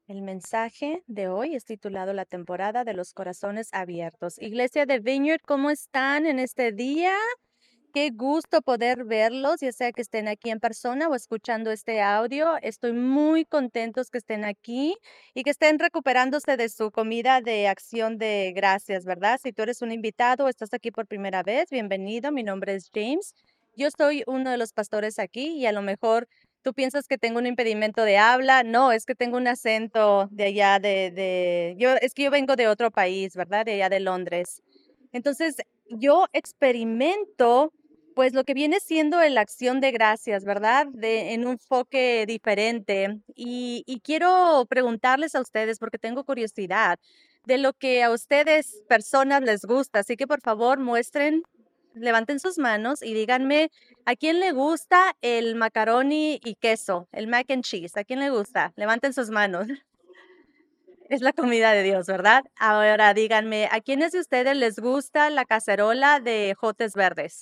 El mensaje de hoy es titulado La temporada de los corazones abiertos. Iglesia de Vineyard, ¿cómo están en este día? Qué gusto poder verlos, ya sea que estén aquí en persona o escuchando este audio. Estoy muy contentos que estén aquí y que estén recuperándose de su comida de acción de gracias, ¿verdad? Si tú eres un invitado o estás aquí por primera vez, bienvenido. Mi nombre es James. Yo soy uno de los pastores aquí y a lo mejor tú piensas que tengo un impedimento de habla. No, es que tengo un acento de allá es que yo vengo de otro país, ¿verdad? De allá de Londres. Entonces, yo experimento pues lo que viene siendo la acción de gracias, ¿verdad? En un enfoque diferente. Y quiero preguntarles a ustedes, porque tengo curiosidad, de lo que a ustedes, personas, les gusta. Así que por favor muestren, levanten sus manos y díganme, ¿a quién le gusta el macaroni y queso, el mac and cheese? ¿A quién le gusta? Levanten sus manos. Es la comida de Dios, ¿verdad? Ahora díganme, ¿a quiénes de ustedes les gusta la cacerola de ejotes verdes?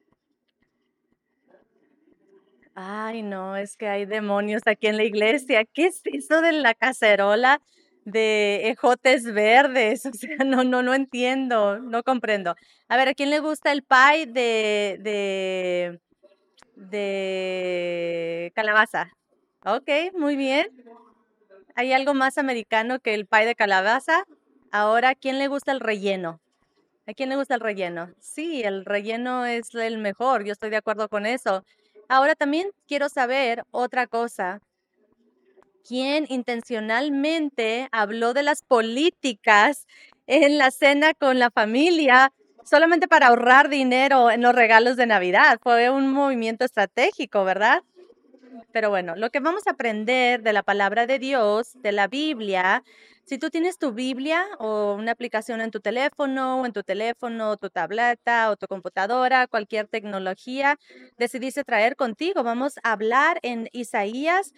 Ay, no, es que hay demonios aquí en la iglesia. ¿Qué es eso de la cacerola de ejotes verdes? O sea, no entiendo, no comprendo. A ver, ¿a quién le gusta el pie de calabaza? Ok, muy bien. ¿Hay algo más americano que el pie de calabaza? Ahora, ¿a quién le gusta el relleno? ¿A quién le gusta el relleno? Sí, el relleno es el mejor, yo estoy de acuerdo con eso. Ahora también quiero saber otra cosa. ¿Quién intencionalmente habló de las políticas en la cena con la familia solamente para ahorrar dinero en los regalos de Navidad? Fue un movimiento estratégico, ¿verdad? Pero bueno, lo que vamos a aprender de la palabra de Dios, de la Biblia, si tú tienes tu Biblia o una aplicación en tu teléfono, tu tableta o tu computadora, cualquier tecnología, decidiste traer contigo, vamos a hablar en Isaías,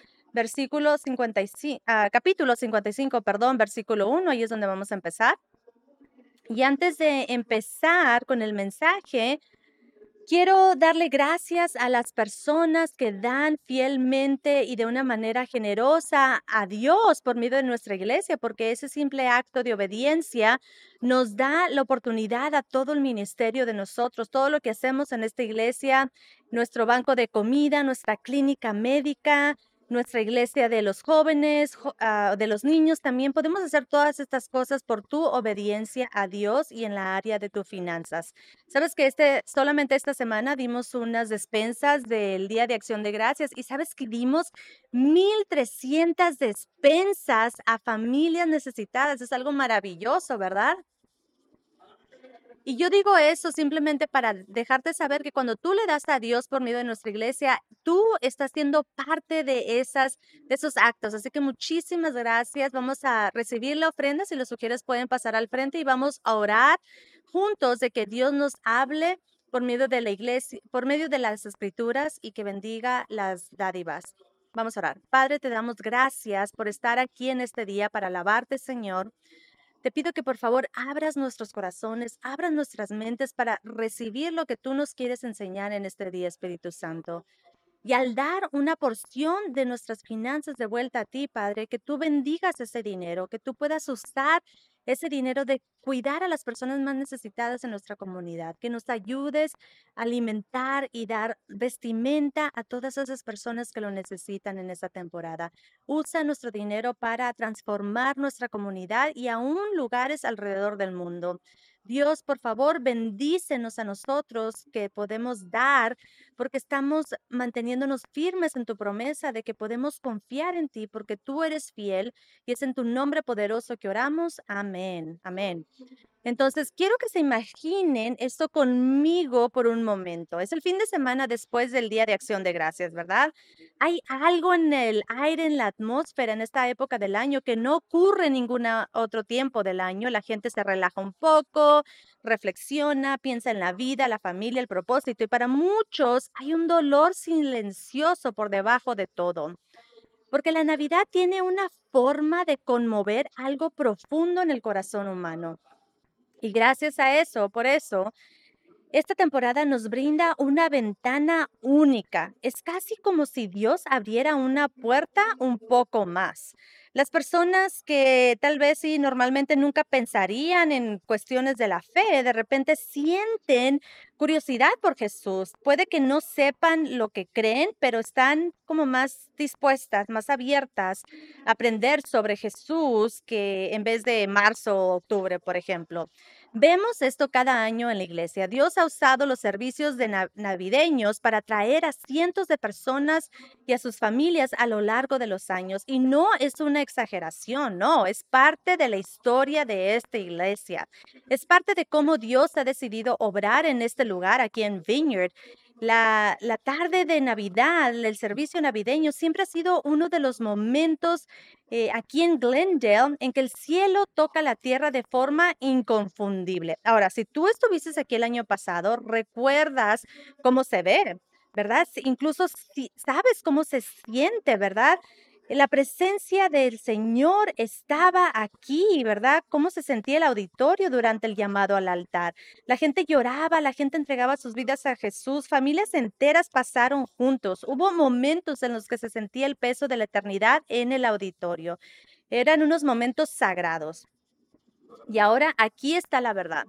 capítulo 55, perdón, versículo 1, ahí es donde vamos a empezar. Y antes de empezar con el mensaje, quiero darle gracias a las personas que dan fielmente y de una manera generosa a Dios por medio de nuestra iglesia, porque ese simple acto de obediencia nos da la oportunidad a todo el ministerio de nosotros, todo lo que hacemos en esta iglesia, nuestro banco de comida, nuestra clínica médica, nuestra iglesia de los jóvenes, de los niños, también podemos hacer todas estas cosas por tu obediencia a Dios y en la área de tus finanzas. Sabes que solamente esta semana dimos unas despensas del Día de Acción de Gracias y sabes que dimos 1,300 despensas a familias necesitadas. Es algo maravilloso, ¿verdad? Y yo digo eso simplemente para dejarte saber que cuando tú le das a Dios por medio de nuestra iglesia, tú estás siendo parte de esos actos. Así que muchísimas gracias. Vamos a recibir la ofrenda. Si lo sugieres, pueden pasar al frente y vamos a orar juntos de que Dios nos hable por medio de la iglesia, por medio de las escrituras y que bendiga las dádivas. Vamos a orar. Padre, te damos gracias por estar aquí en este día para alabarte, Señor. Te pido que por favor abras nuestros corazones, abras nuestras mentes para recibir lo que tú nos quieres enseñar en este día, Espíritu Santo. Y al dar una porción de nuestras finanzas de vuelta a ti, Padre, que tú bendigas ese dinero, que tú puedas usar ese dinero de cuidar a las personas más necesitadas en nuestra comunidad, que nos ayudes a alimentar y dar vestimenta a todas esas personas que lo necesitan en esta temporada. Usa nuestro dinero para transformar nuestra comunidad y aún lugares alrededor del mundo. Dios, por favor, bendícenos a nosotros que podemos dar porque estamos manteniéndonos firmes en tu promesa de que podemos confiar en ti porque tú eres fiel y es en tu nombre poderoso que oramos. Amén. Amén. Entonces, quiero que se imaginen esto conmigo por un momento. Es el fin de semana después del Día de Acción de Gracias, ¿verdad? Hay algo en el aire, en la atmósfera, en esta época del año que no ocurre en ningún otro tiempo del año. La gente se relaja un poco, reflexiona, piensa en la vida, la familia, el propósito. Y para muchos hay un dolor silencioso por debajo de todo. Porque la Navidad tiene una forma de conmover algo profundo en el corazón humano. Y gracias a eso, por eso, esta temporada nos brinda una ventana única. Es casi como si Dios abriera una puerta un poco más. Las personas que tal vez sí normalmente nunca pensarían en cuestiones de la fe, de repente sienten curiosidad por Jesús. Puede que no sepan lo que creen, pero están como más dispuestas, más abiertas a aprender sobre Jesús que en vez de marzo o octubre, por ejemplo. Vemos esto cada año en la iglesia. Dios ha usado los servicios de navideños para atraer a cientos de personas y a sus familias a lo largo de los años. Y no es una exageración, no, es parte de la historia de esta iglesia. Es parte de cómo Dios ha decidido obrar en este lugar, aquí en Vineyard. La tarde de Navidad, el servicio navideño, siempre ha sido uno de los momentos aquí en Glendale en que el cielo toca la tierra de forma inconfundible. Ahora, si tú estuvieses aquí el año pasado, recuerdas cómo se ve, ¿verdad? Incluso si sabes cómo se siente, ¿verdad? La presencia del Señor estaba aquí, ¿verdad? Cómo se sentía el auditorio durante el llamado al altar. La gente lloraba, la gente entregaba sus vidas a Jesús, familias enteras pasaron juntos. Hubo momentos en los que se sentía el peso de la eternidad en el auditorio. Eran unos momentos sagrados. Y ahora aquí está la verdad.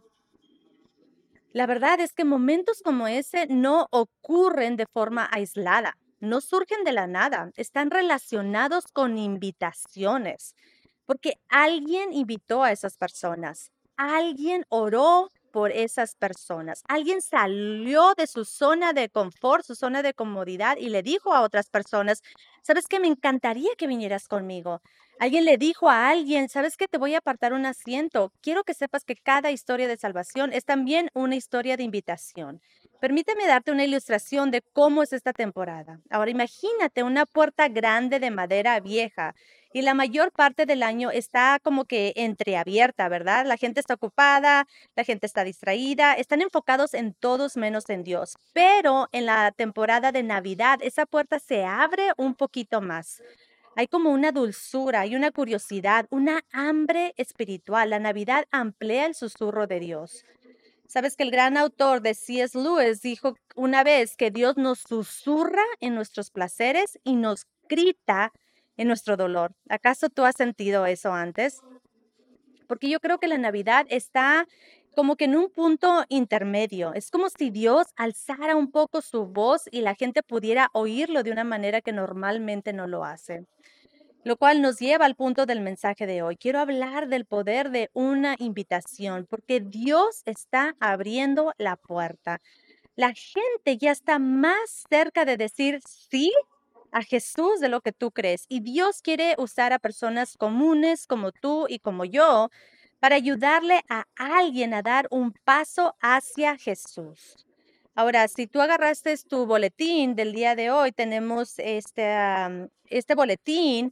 La verdad es que momentos como ese no ocurren de forma aislada, no surgen de la nada, están relacionados con invitaciones, porque alguien invitó a esas personas, alguien oró por esas personas, alguien salió de su zona de confort, su zona de comodidad y le dijo a otras personas, ¿sabes qué? Me encantaría que vinieras conmigo. Alguien le dijo a alguien, ¿sabes qué? Te voy a apartar un asiento. Quiero que sepas que cada historia de salvación es también una historia de invitación. Permíteme darte una ilustración de cómo es esta temporada. Ahora imagínate una puerta grande de madera vieja y la mayor parte del año está como que entreabierta, ¿verdad? La gente está ocupada, la gente está distraída, están enfocados en todos menos en Dios. Pero en la temporada de Navidad, esa puerta se abre un poquito más. Hay como una dulzura, hay una curiosidad, una hambre espiritual. La Navidad amplía el susurro de Dios. Sabes que el gran autor de C.S. Lewis dijo una vez que Dios nos susurra en nuestros placeres y nos grita en nuestro dolor. ¿Acaso tú has sentido eso antes? Porque yo creo que la Navidad está como que en un punto intermedio. Es como si Dios alzara un poco su voz y la gente pudiera oírlo de una manera que normalmente no lo hace. Lo cual nos lleva al punto del mensaje de hoy. Quiero hablar del poder de una invitación, porque Dios está abriendo la puerta. La gente ya está más cerca de decir sí a Jesús de lo que tú crees. Y Dios quiere usar a personas comunes como tú y como yo para ayudarle a alguien a dar un paso hacia Jesús. Ahora, si tú agarraste tu boletín del día de hoy, tenemos este boletín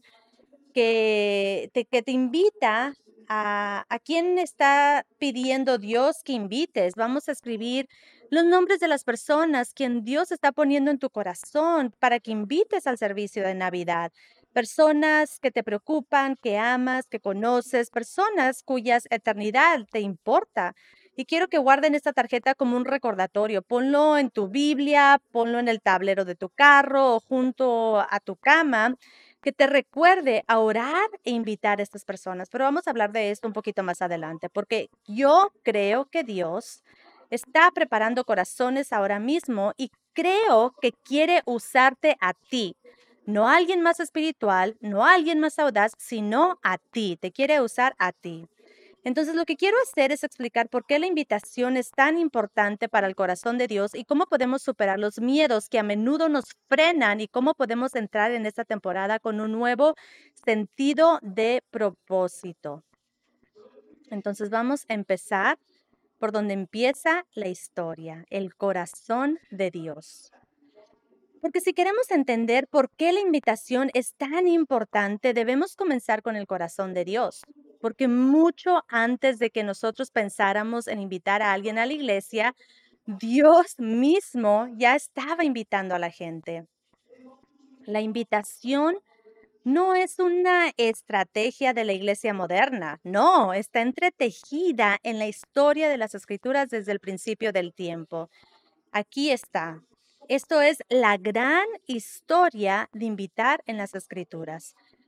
que te invita a quién está pidiendo Dios que invites. Vamos a escribir los nombres de las personas quien Dios está poniendo en tu corazón para que invites al servicio de Navidad. Personas que te preocupan, que amas, que conoces, personas cuyas eternidad te importa. Y quiero que guarden esta tarjeta como un recordatorio. Ponlo en tu Biblia, ponlo en el tablero de tu carro o junto a tu cama que te recuerde a orar e invitar a estas personas. Pero vamos a hablar de esto un poquito más adelante, porque yo creo que Dios está preparando corazones ahora mismo y creo que quiere usarte a ti. No a alguien más espiritual, no a alguien más audaz, sino a ti. Te quiere usar a ti. Entonces, lo que quiero hacer es explicar por qué la invitación es tan importante para el corazón de Dios y cómo podemos superar los miedos que a menudo nos frenan y cómo podemos entrar en esta temporada con un nuevo sentido de propósito. Entonces, vamos a empezar por donde empieza la historia, el corazón de Dios. Porque si queremos entender por qué la invitación es tan importante, debemos comenzar con el corazón de Dios. Porque mucho antes de que nosotros pensáramos en invitar a alguien a la iglesia, Dios mismo ya estaba invitando a la gente. La invitación no es una estrategia de la iglesia moderna, no, está entretejida en la historia de las escrituras desde el principio del tiempo. Aquí está. Esto es la gran historia de invitar en las escrituras.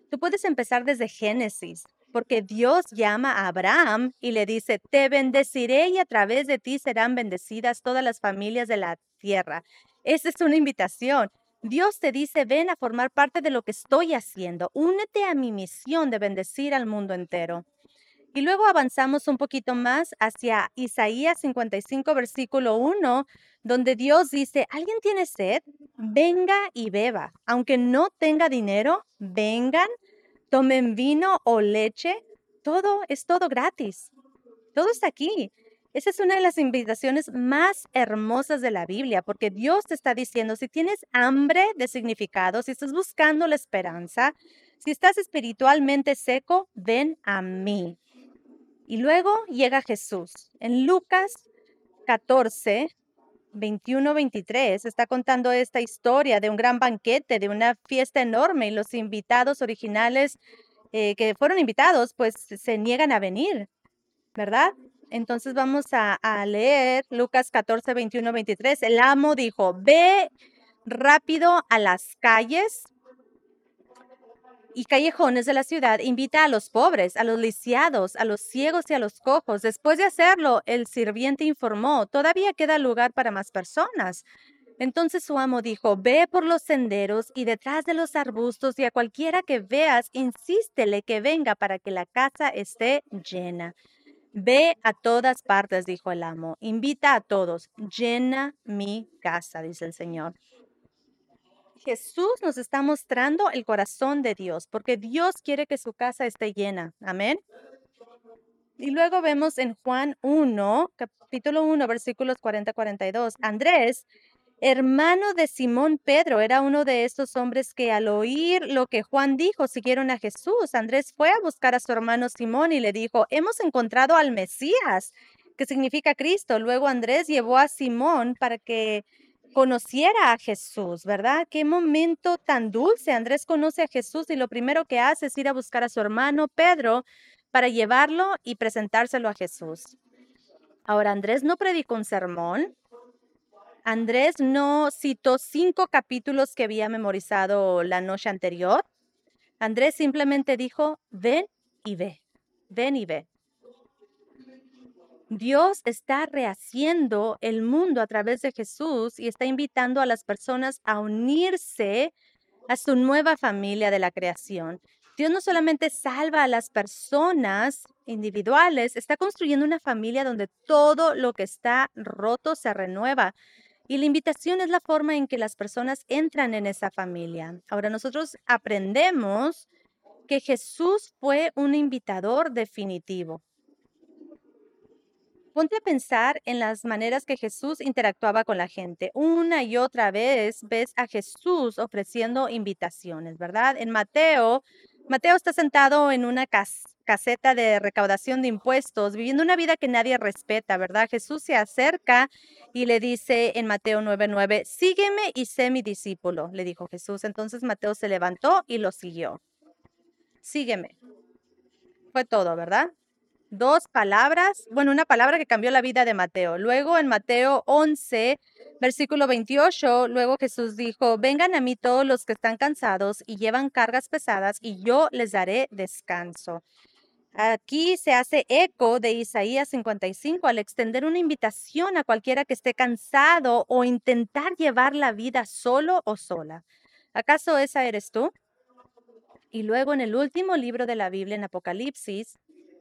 Tú puedes empezar desde Génesis, porque Dios llama a Abraham y le dice, te bendeciré y a través de ti serán bendecidas todas las familias de la tierra. Esa es una invitación. Dios te dice, ven a formar parte de lo que estoy haciendo. Únete a mi misión de bendecir al mundo entero. Y luego avanzamos un poquito más hacia Isaías 55, versículo 1, donde Dios dice, ¿alguien tiene sed? Venga y beba. Aunque no tenga dinero, vengan, tomen vino o leche. Todo es todo gratis. Todo está aquí. Esa es una de las invitaciones más hermosas de la Biblia, porque Dios te está diciendo, si tienes hambre de significado, si estás buscando la esperanza, si estás espiritualmente seco, ven a mí. Y luego llega Jesús. En Lucas 14, 21, 23, está contando esta historia de un gran banquete, de una fiesta enorme, y los invitados originales que fueron invitados, pues se niegan a venir, ¿verdad? Entonces vamos a leer Lucas 14, 21, 23. El amo dijo, ve rápido a las calles y callejones de la ciudad, invita a los pobres, a los lisiados, a los ciegos y a los cojos. Después de hacerlo, el sirviente informó, todavía queda lugar para más personas. Entonces su amo dijo, ve por los senderos y detrás de los arbustos y a cualquiera que veas, insístele que venga para que la casa esté llena. Ve a todas partes, dijo el amo, invita a todos, llena mi casa, dice el Señor. Jesús nos está mostrando el corazón de Dios, porque Dios quiere que su casa esté llena. Amén. Y luego vemos en Juan 1, capítulo 1, versículos 40-42. Andrés, hermano de Simón Pedro, era uno de estos hombres que al oír lo que Juan dijo, siguieron a Jesús. Andrés fue a buscar a su hermano Simón y le dijo, hemos encontrado al Mesías, que significa Cristo. Luego Andrés llevó a Simón para que conociera a Jesús, ¿verdad? Qué momento tan dulce. Andrés conoce a Jesús y lo primero que hace es ir a buscar a su hermano Pedro para llevarlo y presentárselo a Jesús. Ahora, Andrés no predicó un sermón. Andrés no citó 5 capítulos que había memorizado la noche anterior. Andrés simplemente dijo, ven y ve, ven y ve. Dios está rehaciendo el mundo a través de Jesús y está invitando a las personas a unirse a su nueva familia de la creación. Dios no solamente salva a las personas individuales, está construyendo una familia donde todo lo que está roto se renueva. Y la invitación es la forma en que las personas entran en esa familia. Ahora nosotros aprendemos que Jesús fue un invitador definitivo. Ponte a pensar en las maneras que Jesús interactuaba con la gente. Una y otra vez ves a Jesús ofreciendo invitaciones, ¿verdad? En Mateo está sentado en una caseta de recaudación de impuestos, viviendo una vida que nadie respeta, ¿verdad? Jesús se acerca y le dice en Mateo 9:9, sígueme y sé mi discípulo, le dijo Jesús. Entonces Mateo se levantó y lo siguió. Sígueme. Fue todo, ¿verdad? 2 palabras, bueno, una palabra que cambió la vida de Mateo. Luego en Mateo 11, versículo 28, luego Jesús dijo, vengan a mí todos los que están cansados y llevan cargas pesadas y yo les daré descanso. Aquí se hace eco de Isaías 55 al extender una invitación a cualquiera que esté cansado o intentar llevar la vida solo o sola. ¿Acaso esa eres tú? Y luego en el último libro de la Biblia, en Apocalipsis,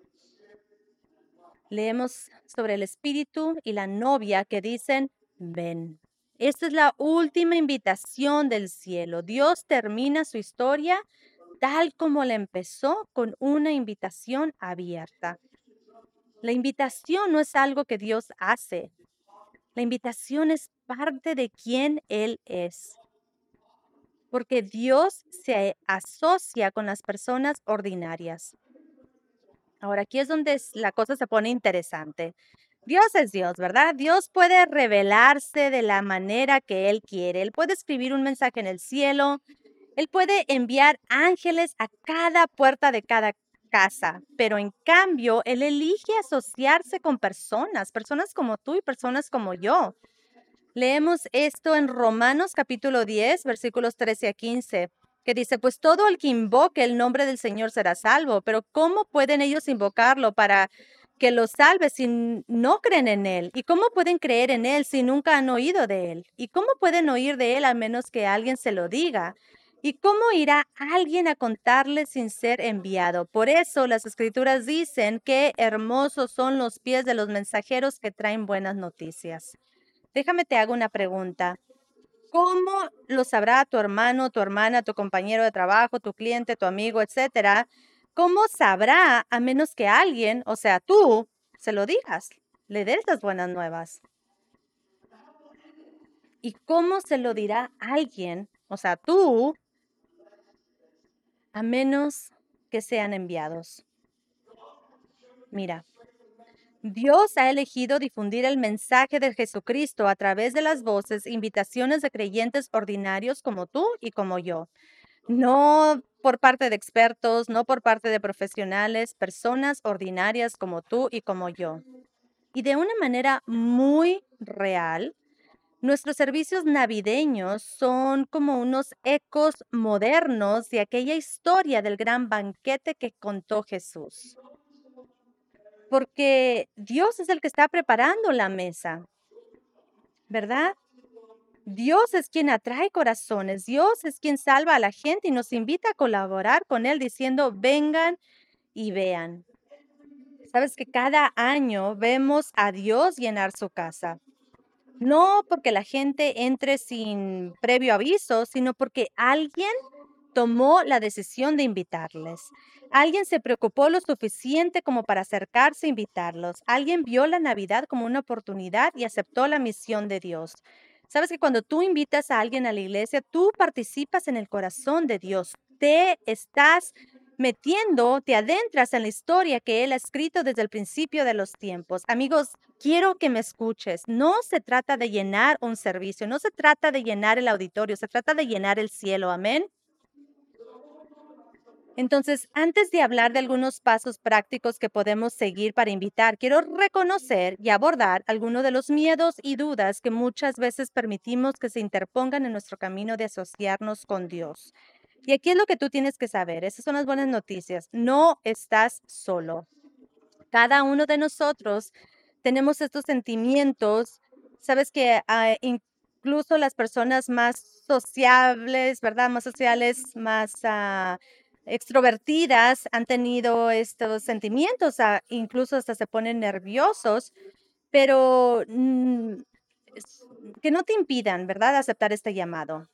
leemos sobre el espíritu y la novia que dicen, ven. Esta es la última invitación del cielo. Dios termina su historia tal como la empezó, con una invitación abierta. La invitación no es algo que Dios hace. La invitación es parte de quien Él es. Porque Dios se asocia con las personas ordinarias. Ahora, aquí es donde la cosa se pone interesante. Dios es Dios, ¿verdad? Dios puede revelarse de la manera que Él quiere. Él puede escribir un mensaje en el cielo. Él puede enviar ángeles a cada puerta de cada casa, pero en cambio, Él elige asociarse con personas como tú y personas como yo. Leemos esto en Romanos capítulo 10, versículos 13 a 15, que dice, pues todo el que invoque el nombre del Señor será salvo, pero ¿cómo pueden ellos invocarlo para que los salve si no creen en Él? ¿Y cómo pueden creer en Él si nunca han oído de Él? ¿Y cómo pueden oír de Él a menos que alguien se lo diga? ¿Y cómo irá alguien a contarles sin ser enviado? Por eso las Escrituras dicen que hermosos son los pies de los mensajeros que traen buenas noticias. Déjame te hago una pregunta. ¿Cómo lo sabrá tu hermano, tu hermana, tu compañero de trabajo, tu cliente, tu amigo, etcétera? ¿Cómo sabrá a menos que alguien, o sea, tú, se lo digas, le des las buenas nuevas? ¿Y cómo se lo dirá alguien, o sea, tú, a menos que sean enviados? Mira, Dios ha elegido difundir el mensaje de Jesucristo a través de las voces, e invitaciones de creyentes ordinarios como tú y como yo. No por parte de expertos, no por parte de profesionales, personas ordinarias como tú y como yo. Y de una manera muy real, nuestros servicios navideños son como unos ecos modernos de aquella historia del gran banquete que contó Jesús. Porque Dios es el que está preparando la mesa, ¿verdad? Dios es quien atrae corazones, Dios es quien salva a la gente y nos invita a colaborar con Él diciendo, vengan y vean. Sabes que cada año vemos a Dios llenar su casa. No porque la gente entre sin previo aviso, sino porque alguien tomó la decisión de invitarles. Alguien se preocupó lo suficiente como para acercarse a invitarlos. Alguien vio la Navidad como una oportunidad y aceptó la misión de Dios. Sabes que cuando tú invitas a alguien a la iglesia, tú participas en el corazón de Dios. Te estás metiendo, te adentras en la historia que Él ha escrito desde el principio de los tiempos. Amigos, quiero que me escuches. No se trata de llenar un servicio, no se trata de llenar el auditorio, se trata de llenar el cielo. Amén. Entonces, antes de hablar de algunos pasos prácticos que podemos seguir para invitar, quiero reconocer y abordar algunos de los miedos y dudas que muchas veces permitimos que se interpongan en nuestro camino de asociarnos con Dios. Y aquí es lo que tú tienes que saber. Esas son las buenas noticias. No estás solo. Cada uno de nosotros tenemos estos sentimientos. Sabes que incluso las personas más sociables, ¿verdad? Más sociales, más extrovertidas han tenido estos sentimientos, incluso hasta se ponen nerviosos, pero es- que no te impidan, ¿verdad?, aceptar este llamado.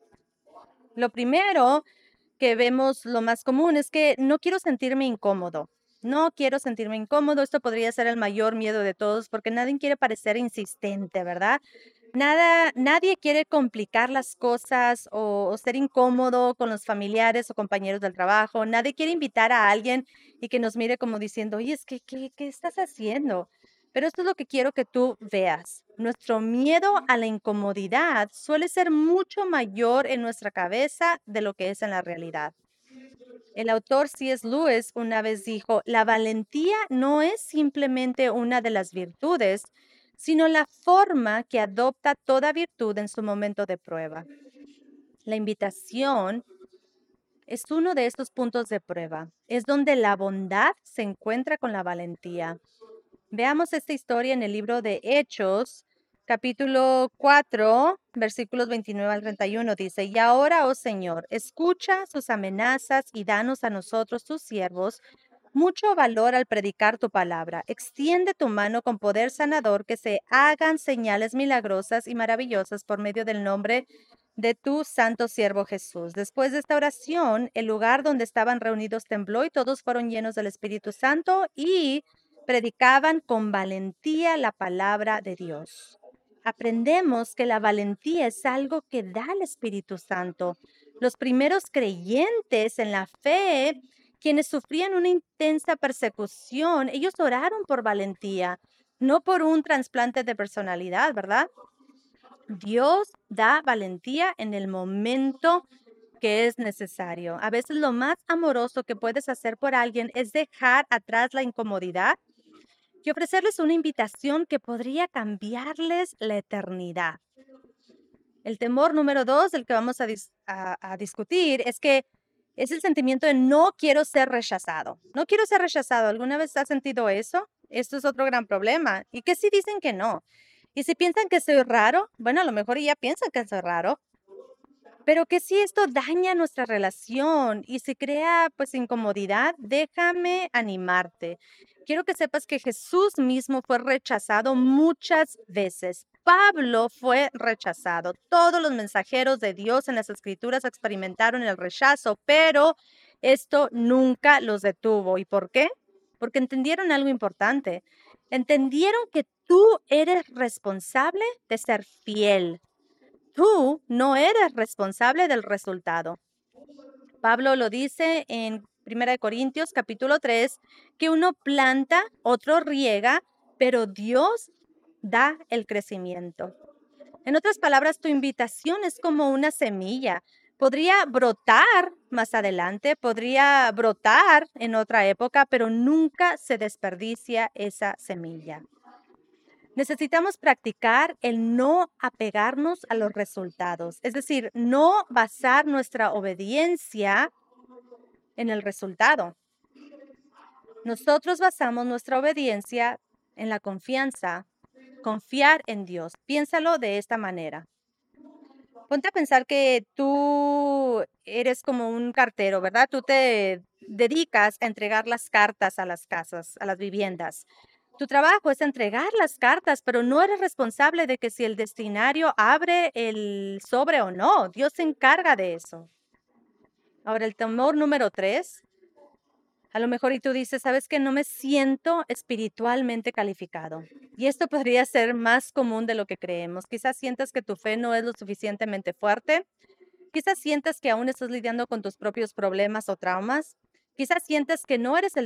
Lo primero que vemos lo más común es que no quiero sentirme incómodo. No quiero sentirme incómodo. Esto podría ser el mayor miedo de todos porque nadie quiere parecer insistente, ¿verdad? Nadie quiere complicar las cosas o ser incómodo con los familiares o compañeros del trabajo. Nadie quiere invitar a alguien y que nos mire como diciendo, oye, es que, ¿qué estás haciendo? Pero esto es lo que quiero que tú veas. Nuestro miedo a la incomodidad suele ser mucho mayor en nuestra cabeza de lo que es en la realidad. El autor C.S. Lewis una vez dijo, la valentía no es simplemente una de las virtudes, sino la forma que adopta toda virtud en su momento de prueba. La invitación es uno de estos puntos de prueba. Es donde la bondad se encuentra con la valentía. Veamos esta historia en el libro de Hechos, capítulo 4, versículos 29 al 31. Dice, y ahora, oh Señor, escucha sus amenazas y danos a nosotros, tus siervos, mucho valor al predicar tu palabra. Extiende tu mano con poder sanador, que se hagan señales milagrosas y maravillosas por medio del nombre de tu santo siervo Jesús. Después de esta oración, el lugar donde estaban reunidos tembló y todos fueron llenos del Espíritu Santo y predicaban con valentía la palabra de Dios. Aprendemos que la valentía es algo que da el Espíritu Santo. Los primeros creyentes en la fe, quienes sufrían una intensa persecución, ellos oraron por valentía, no por un trasplante de personalidad, ¿verdad? Dios da valentía en el momento que es necesario. A veces lo más amoroso que puedes hacer por alguien es dejar atrás la incomodidad y ofrecerles una invitación que podría cambiarles la eternidad. El temor número 2, del que vamos a discutir, es que es el sentimiento de no quiero ser rechazado. No quiero ser rechazado. ¿Alguna vez has sentido eso? Esto es otro gran problema. ¿Y qué si dicen que no? Y si piensan que soy raro, bueno, a lo mejor ya piensan que soy raro, pero que si esto daña nuestra relación y se crea pues incomodidad, déjame animarte. Quiero que sepas que Jesús mismo fue rechazado muchas veces. Pablo fue rechazado. Todos los mensajeros de Dios en las Escrituras experimentaron el rechazo, pero esto nunca los detuvo. ¿Y por qué? Porque entendieron algo importante. Entendieron que tú eres responsable de ser fiel. Tú no eres responsable del resultado. Pablo lo dice en 1 Corintios capítulo 3, que uno planta, otro riega, pero Dios da el crecimiento. En otras palabras, tu invitación es como una semilla. Podría brotar más adelante, podría brotar en otra época, pero nunca se desperdicia esa semilla. Necesitamos practicar el no apegarnos a los resultados, es decir, no basar nuestra obediencia en el resultado. Nosotros basamos nuestra obediencia en la confianza, confiar en Dios. Piénsalo de esta manera. Ponte a pensar que tú eres como un cartero, ¿verdad? Tú te dedicas a entregar las cartas a las casas, a las viviendas. Tu trabajo es entregar las cartas, pero no eres responsable de que si el destinario abre el sobre o no. Dios se encarga de eso. Ahora, el temor número 3, a lo mejor y tú dices, ¿sabes qué? No me siento espiritualmente calificado. Y esto podría ser más común de lo que creemos. Quizás sientas que tu fe no es lo suficientemente fuerte. Quizás sientas que aún estás lidiando con tus propios problemas o traumas. Quizás sientas que no eres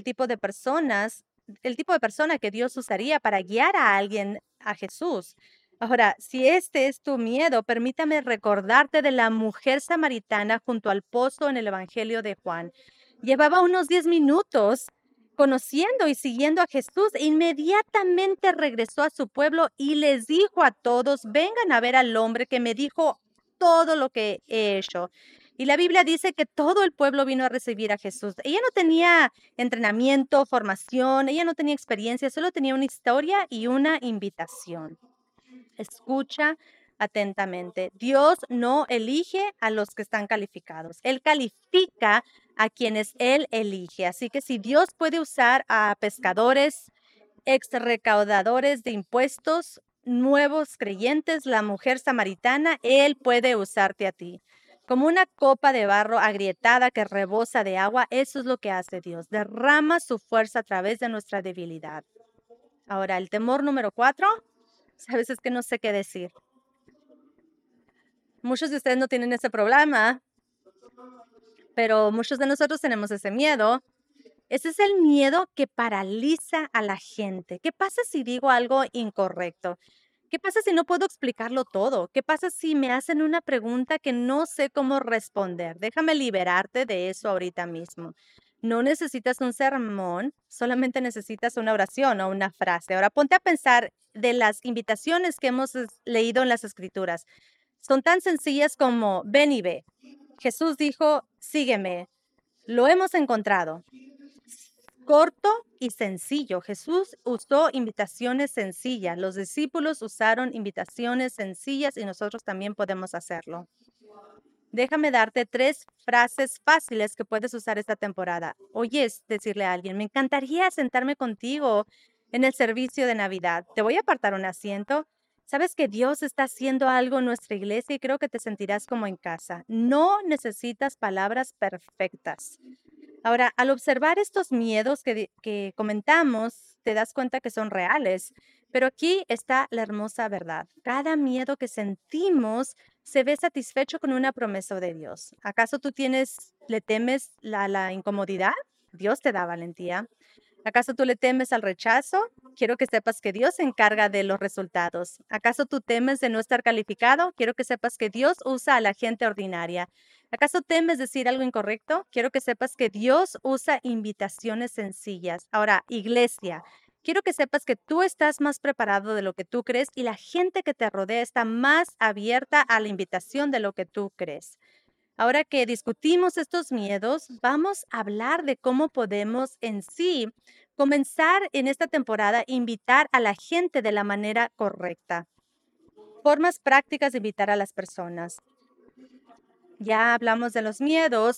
el tipo de persona que Dios usaría para guiar a alguien a Jesús. Ahora, si este es tu miedo, permítame recordarte de la mujer samaritana junto al pozo en el Evangelio de Juan. Llevaba unos 10 minutos conociendo y siguiendo a Jesús. Inmediatamente regresó a su pueblo y les dijo a todos, vengan a ver al hombre que me dijo todo lo que he hecho. Y la Biblia dice que todo el pueblo vino a recibir a Jesús. Ella no tenía entrenamiento, formación, ella no tenía experiencia, solo tenía una historia y una invitación. Escucha atentamente. Dios no elige a los que están calificados. Él califica a quienes Él elige. Así que si Dios puede usar a pescadores, ex recaudadores de impuestos, nuevos creyentes, la mujer samaritana, Él puede usarte a ti. Como una copa de barro agrietada que rebosa de agua, eso es lo que hace Dios. Derrama su fuerza a través de nuestra debilidad. Ahora, el temor número 4, a veces que no sé qué decir. Muchos de ustedes no tienen ese problema, pero muchos de nosotros tenemos ese miedo. Ese es el miedo que paraliza a la gente. ¿Qué pasa si digo algo incorrecto? ¿Qué pasa si no puedo explicarlo todo? ¿Qué pasa si me hacen una pregunta que no sé cómo responder? Déjame liberarte de eso ahorita mismo. No necesitas un sermón, solamente necesitas una oración o una frase. Ahora ponte a pensar de las invitaciones que hemos leído en las Escrituras. Son tan sencillas como ven y ve. Jesús dijo, sígueme. Lo hemos encontrado. Corto y sencillo. Jesús usó invitaciones sencillas. Los discípulos usaron invitaciones sencillas y nosotros también podemos hacerlo. Déjame darte 3 frases fáciles que puedes usar esta temporada. Oyes decirle a alguien, me encantaría sentarme contigo en el servicio de Navidad. Te voy a apartar un asiento. Sabes que Dios está haciendo algo en nuestra iglesia y creo que te sentirás como en casa. No necesitas palabras perfectas. Ahora, al observar estos miedos que comentamos, te das cuenta que son reales, pero aquí está la hermosa verdad. Cada miedo que sentimos se ve satisfecho con una promesa de Dios. ¿Acaso le temes la incomodidad? Dios te da valentía. ¿Acaso tú le temes al rechazo? Quiero que sepas que Dios se encarga de los resultados. ¿Acaso tú temes de no estar calificado? Quiero que sepas que Dios usa a la gente ordinaria. ¿Acaso temes decir algo incorrecto? Quiero que sepas que Dios usa invitaciones sencillas. Ahora, iglesia, Quiero que sepas que tú estás más preparado de lo que tú crees y la gente que te rodea está más abierta a la invitación de lo que tú crees. Ahora que discutimos estos miedos, vamos a hablar de cómo podemos en sí comenzar en esta temporada a invitar a la gente de la manera correcta. Formas prácticas de invitar a las personas. Ya hablamos de los miedos,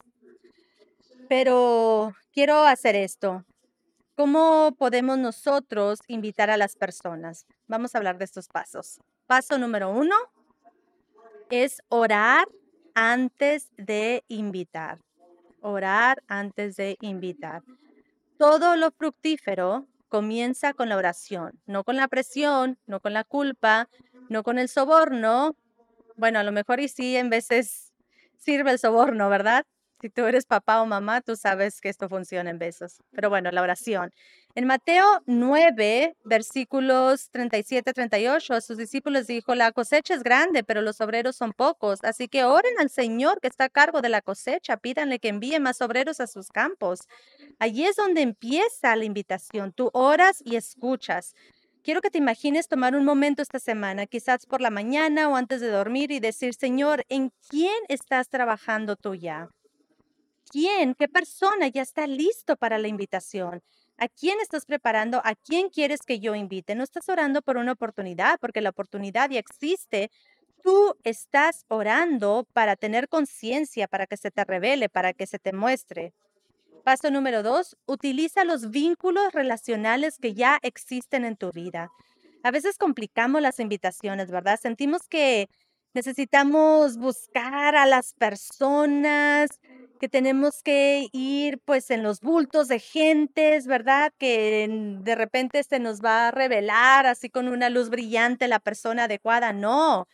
pero quiero hacer esto. ¿Cómo podemos nosotros invitar a las personas? Vamos a hablar de estos pasos. Paso número 1 es orar antes de invitar. Orar antes de invitar. Todo lo fructífero comienza con la oración, no con la presión, no con la culpa, no con el soborno. Bueno, a lo mejor y sí, en veces sirve el soborno, ¿verdad? Si tú eres papá o mamá, tú sabes que esto funciona en veces. Pero bueno, la oración. En Mateo 9, versículos 37 38, a sus discípulos dijo, la cosecha es grande, pero los obreros son pocos. Así que oren al Señor que está a cargo de la cosecha, pídanle que envíe más obreros a sus campos. Allí es donde empieza la invitación. Tú oras y escuchas. Quiero que te imagines tomar un momento esta semana, quizás por la mañana o antes de dormir, y decir, Señor, ¿en quién estás trabajando tú ya? ¿Quién? ¿Qué persona ya está listo para la invitación? ¿A quién estás preparando? ¿A quién quieres que yo invite? No estás orando por una oportunidad, porque la oportunidad ya existe. Tú estás orando para tener conciencia, para que se te revele, para que se te muestre. Paso número 2, utiliza los vínculos relacionales que ya existen en tu vida. A veces complicamos las invitaciones, ¿verdad? Sentimos que necesitamos buscar a las personas, que tenemos que ir pues en los bultos de gentes, ¿verdad? Que de repente se nos va a revelar así con una luz brillante la persona adecuada. No,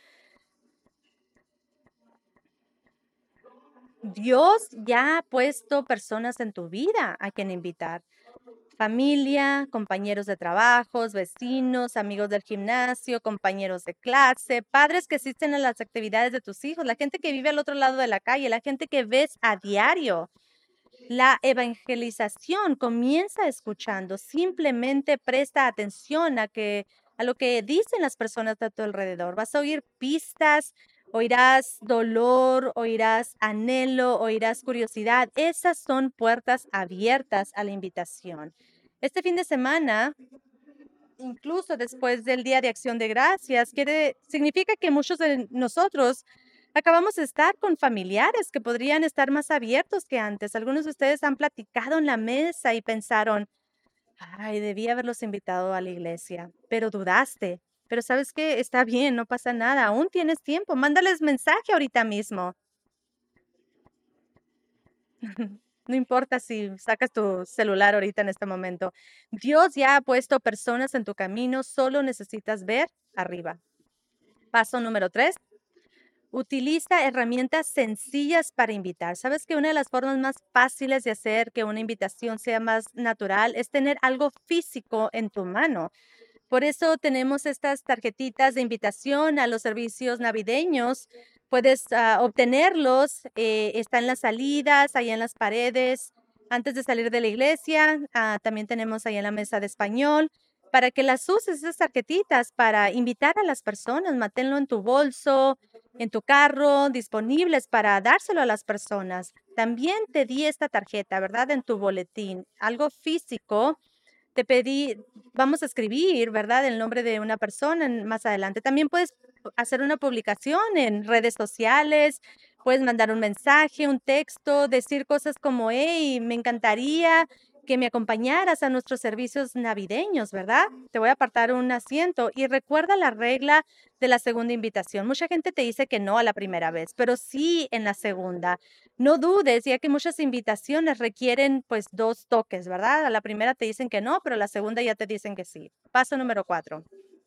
Dios ya ha puesto personas en tu vida a quien invitar. Familia, compañeros de trabajos, vecinos, amigos del gimnasio, compañeros de clase, padres que asisten a las actividades de tus hijos, la gente que vive al otro lado de la calle, la gente que ves a diario. La evangelización comienza escuchando, simplemente presta atención a lo que dicen las personas a tu alrededor. Vas a oír pistas, oirás dolor, oirás anhelo, oirás curiosidad. Esas son puertas abiertas a la invitación. Este fin de semana, incluso después del Día de Acción de Gracias, significa que muchos de nosotros acabamos de estar con familiares que podrían estar más abiertos que antes. Algunos de ustedes han platicado en la mesa y pensaron, ay, debí haberlos invitado a la iglesia, pero dudaste. Pero sabes que está bien, no pasa nada, aún tienes tiempo, mándales mensaje ahorita mismo. No importa si sacas tu celular ahorita en este momento. Dios ya ha puesto personas en tu camino, solo necesitas ver arriba. Paso número 3. Utiliza herramientas sencillas para invitar. Sabes que una de las formas más fáciles de hacer que una invitación sea más natural es tener algo físico en tu mano. Por eso tenemos estas tarjetitas de invitación a los servicios navideños. Puedes obtenerlos, está en las salidas, ahí en las paredes, antes de salir de la iglesia. También tenemos ahí en la mesa de español, para que las uses, esas tarjetitas, para invitar a las personas. Manténlo en tu bolso, en tu carro, disponibles para dárselo a las personas. También te di esta tarjeta, ¿verdad? En tu boletín, algo físico te pedí, vamos a escribir, ¿verdad? El nombre de una persona más adelante. También puedes hacer una publicación en redes sociales, puedes mandar un mensaje, un texto, decir cosas como, hey, me encantaría que me acompañaras a nuestros servicios navideños, ¿verdad? Te voy a apartar un asiento y recuerda la regla de la segunda invitación. Mucha gente te dice que no a la primera vez, pero sí en la segunda. No dudes, ya que muchas invitaciones requieren pues 2 toques, ¿verdad? A la primera te dicen que no, pero a la segunda ya te dicen que sí. Paso número 4.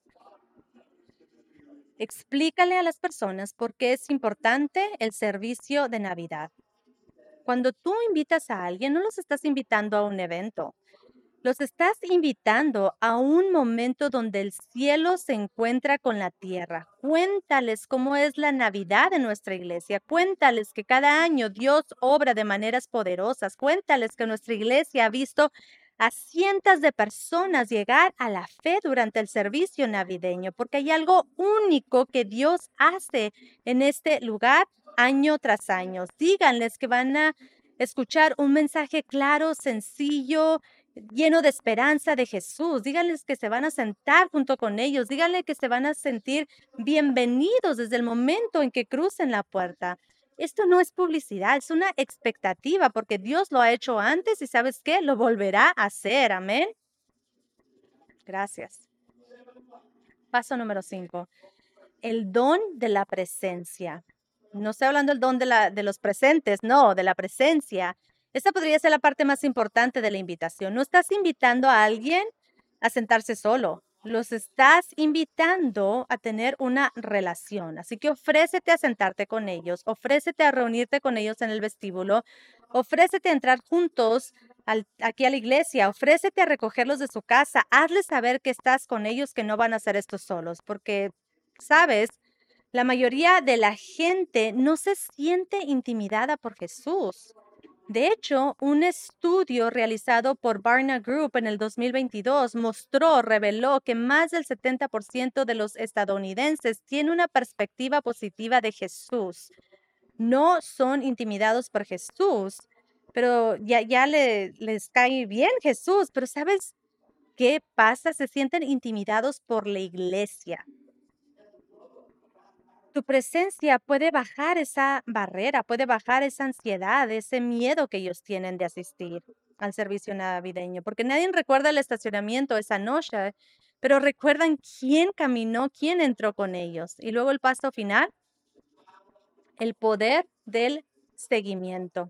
Explícale a las personas por qué es importante el servicio de Navidad. Cuando tú invitas a alguien, no los estás invitando a un evento. Los estás invitando a un momento donde el cielo se encuentra con la tierra. Cuéntales cómo es la Navidad en nuestra iglesia. Cuéntales que cada año Dios obra de maneras poderosas. Cuéntales que nuestra iglesia ha visto a cientos de personas llegar a la fe durante el servicio navideño, porque hay algo único que Dios hace en este lugar año tras año. Díganles que van a escuchar un mensaje claro, sencillo, lleno de esperanza de Jesús. Díganles que se van a sentar junto con ellos. Díganle que se van a sentir bienvenidos desde el momento en que crucen la puerta. Esto no es publicidad, es una expectativa, porque Dios lo ha hecho antes y ¿sabes qué? Lo volverá a hacer. Amén. Gracias. Paso número 5. El don de la presencia. No estoy hablando del don de los presentes, no, de la presencia. Esta podría ser la parte más importante de la invitación. No estás invitando a alguien a sentarse solo. Los estás invitando a tener una relación. Así que ofrécete a sentarte con ellos, ofrécete a reunirte con ellos en el vestíbulo, ofrécete a entrar juntos aquí a la iglesia, ofrécete a recogerlos de su casa, hazles saber que estás con ellos, que no van a hacer esto solos, porque, ¿sabes? La mayoría de la gente no se siente intimidada por Jesús. De hecho, un estudio realizado por Barna Group en el 2022 reveló que más del 70% de los estadounidenses tiene una perspectiva positiva de Jesús. No son intimidados por Jesús, pero ya les cae bien Jesús, pero ¿sabes qué pasa? Se sienten intimidados por la iglesia. Tu presencia puede bajar esa barrera, puede bajar esa ansiedad, ese miedo que ellos tienen de asistir al servicio navideño, porque nadie recuerda el estacionamiento esa noche, pero recuerdan quién caminó, quién entró con ellos. Y luego el paso final, el poder del seguimiento.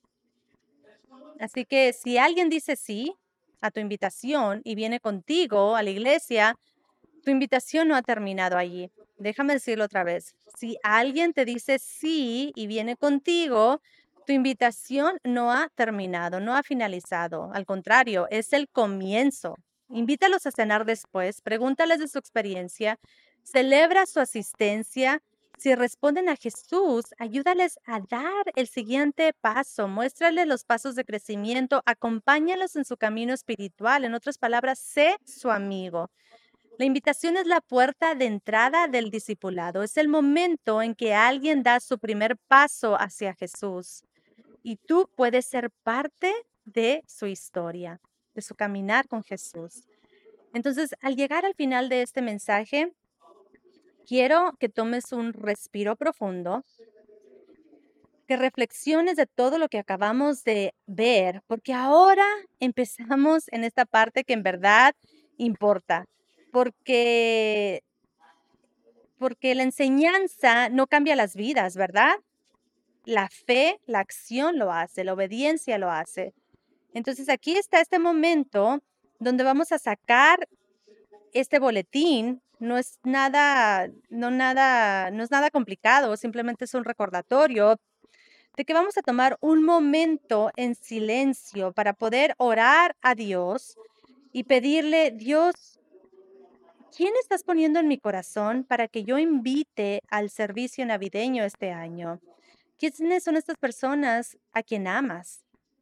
Así que si alguien dice sí a tu invitación y viene contigo a la iglesia, tu invitación no ha terminado allí. Déjame decirlo otra vez. Si alguien te dice sí y viene contigo, tu invitación no ha terminado, no ha finalizado. Al contrario, es el comienzo. Invítalos a cenar después, pregúntales de su experiencia, celebra su asistencia. Si responden a Jesús, ayúdales a dar el siguiente paso, muéstrales los pasos de crecimiento, acompáñalos en su camino espiritual. En otras palabras, sé su amigo. La invitación es la puerta de entrada del discipulado. Es el momento en que alguien da su primer paso hacia Jesús y tú puedes ser parte de su historia, de su caminar con Jesús. Entonces, al llegar al final de este mensaje, quiero que tomes un respiro profundo, que reflexiones de todo lo que acabamos de ver, porque ahora empezamos en esta parte que en verdad importa, porque la enseñanza no cambia las vidas, ¿verdad? La fe, la acción lo hace, la obediencia lo hace. Entonces aquí está este momento donde vamos a sacar este boletín. No es nada, no es nada complicado, simplemente es un recordatorio de que vamos a tomar un momento en silencio para poder orar a Dios y pedirle, Dios, ¿quién estás poniendo en mi corazón para que yo invite al servicio navideño este año? ¿Quiénes son estas personas a quien amas?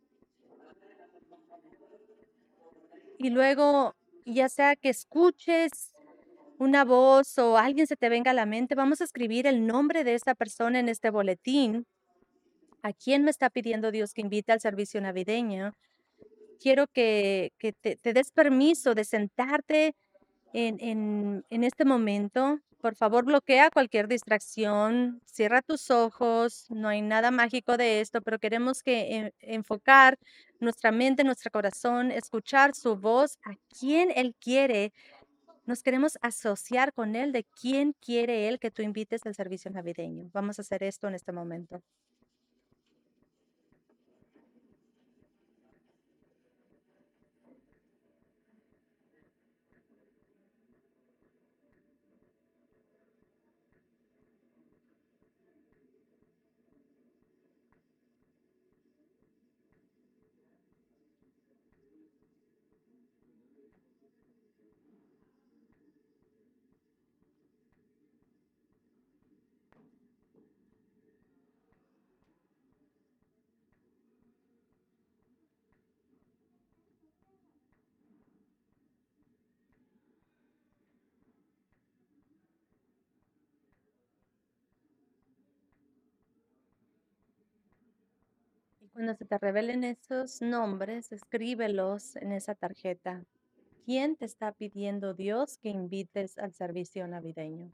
Y luego, ya sea que escuches una voz o alguien se te venga a la mente, vamos a escribir el nombre de esta persona en este boletín. ¿A quién me está pidiendo Dios que invite al servicio navideño? Quiero que te des permiso de sentarte en este momento. Por favor, bloquea cualquier distracción, cierra tus ojos, no hay nada mágico de esto, pero queremos que enfocar nuestra mente, nuestro corazón, escuchar su voz, a quién Él quiere. Nos queremos asociar con Él, de quién quiere Él que tú invites al servicio navideño. Vamos a hacer esto en este momento. Cuando se te revelen esos nombres, escríbelos en esa tarjeta. ¿Quién te está pidiendo Dios que invites al servicio navideño?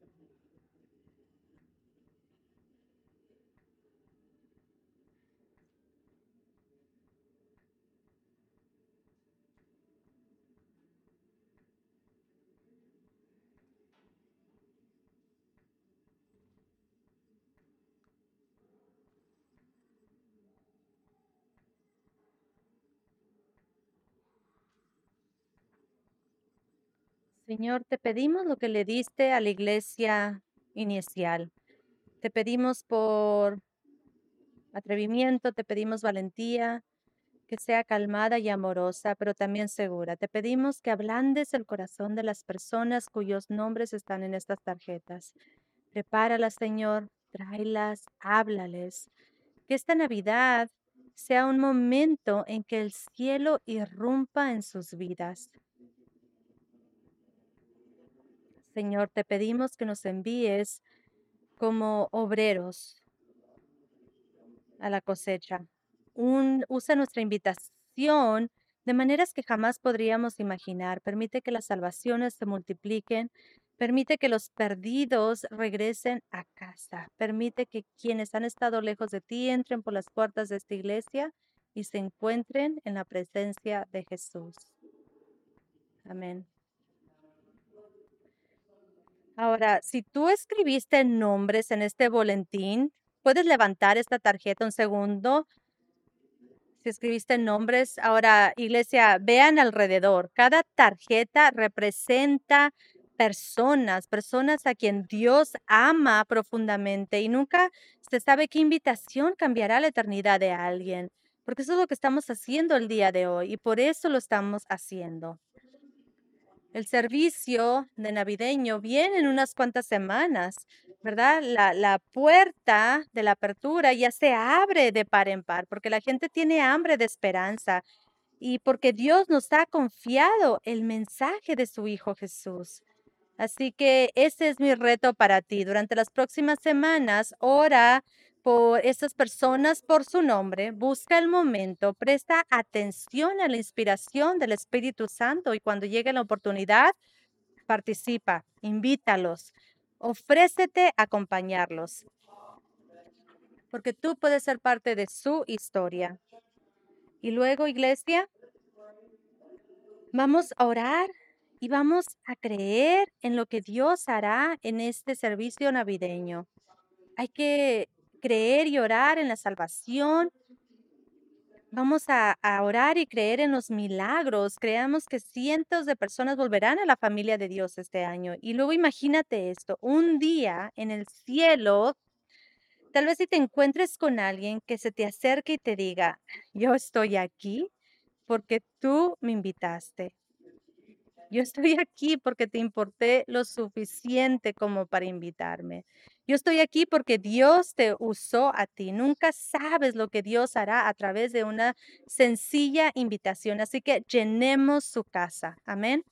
Señor, te pedimos lo que le diste a la iglesia inicial. Te pedimos por atrevimiento, te pedimos valentía, que sea calmada y amorosa, pero también segura. Te pedimos que ablandes el corazón de las personas cuyos nombres están en estas tarjetas. Prepáralas, Señor, tráelas, háblales. Que esta Navidad sea un momento en que el cielo irrumpa en sus vidas. Señor, te pedimos que nos envíes como obreros a la cosecha. Usa nuestra invitación de maneras que jamás podríamos imaginar. Permite que las salvaciones se multipliquen. Permite que los perdidos regresen a casa. Permite que quienes han estado lejos de ti entren por las puertas de esta iglesia y se encuentren en la presencia de Jesús. Amén. Ahora, si tú escribiste nombres en este boletín, puedes levantar esta tarjeta un segundo. Si escribiste nombres, ahora, iglesia, vean alrededor. Cada tarjeta representa personas a quien Dios ama profundamente y nunca se sabe qué invitación cambiará la eternidad de alguien, porque eso es lo que estamos haciendo el día de hoy y por eso lo estamos haciendo. El servicio de navideño viene en unas cuantas semanas, ¿verdad? La puerta de la apertura ya se abre de par en par, porque la gente tiene hambre de esperanza y porque Dios nos ha confiado el mensaje de su Hijo Jesús. Así que ese es mi reto para ti. Durante las próximas semanas, ora por esas personas por su nombre, busca el momento, presta atención a la inspiración del Espíritu Santo y cuando llegue la oportunidad, participa, invítalos, ofrécete a acompañarlos, porque tú puedes ser parte de su historia. Y luego, iglesia, vamos a orar y vamos a creer en lo que Dios hará en este servicio navideño. Hay que creer y orar en la salvación. Vamos a orar y creer en los milagros. Creamos que cientos de personas volverán a la familia de Dios este año. Y luego imagínate esto, un día en el cielo, tal vez si te encuentres con alguien que se te acerque y te diga, yo estoy aquí porque tú me invitaste. Yo estoy aquí porque te importé lo suficiente como para invitarme. Yo estoy aquí porque Dios te usó a ti. Nunca sabes lo que Dios hará a través de una sencilla invitación. Así que llenemos su casa. Amén.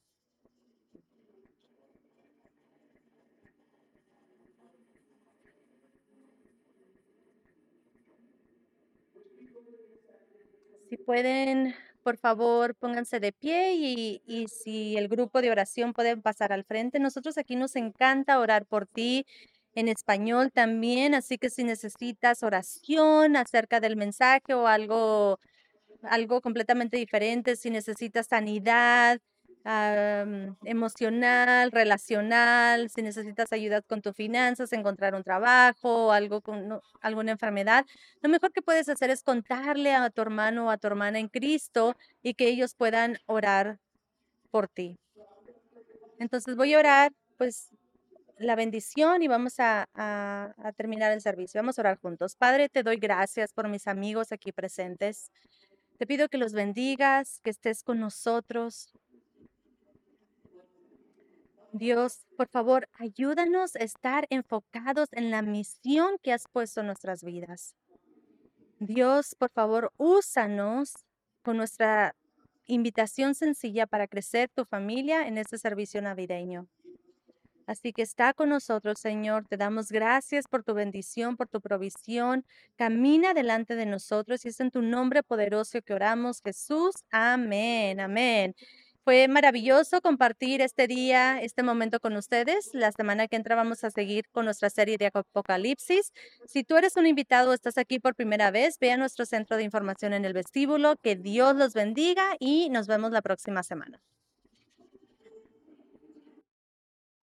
Si pueden, por favor, pónganse de pie y si el grupo de oración puede pasar al frente. Nosotros aquí nos encanta orar por ti en español también, así que si necesitas oración acerca del mensaje o algo completamente diferente, si necesitas sanidad emocional, relacional, si necesitas ayuda con tus finanzas, encontrar un trabajo, algo con alguna enfermedad, lo mejor que puedes hacer es contarle a tu hermano o a tu hermana en Cristo y que ellos puedan orar por ti. Entonces voy a orar, pues, la bendición y vamos a terminar el servicio. Vamos a orar juntos. Padre, te doy gracias por mis amigos aquí presentes. Te pido que los bendigas, que estés con nosotros. Dios, por favor, ayúdanos a estar enfocados en la misión que has puesto en nuestras vidas. Dios, por favor, úsanos con nuestra invitación sencilla para crecer tu familia en este servicio navideño. Así que está con nosotros, Señor. Te damos gracias por tu bendición, por tu provisión. Camina delante de nosotros y es en tu nombre poderoso que oramos, Jesús. Amén, amén. Fue maravilloso compartir este día, este momento con ustedes. La semana que entra vamos a seguir con nuestra serie de Apocalipsis. Si tú eres un invitado o estás aquí por primera vez, ve a nuestro centro de información en el vestíbulo. Que Dios los bendiga y nos vemos la próxima semana.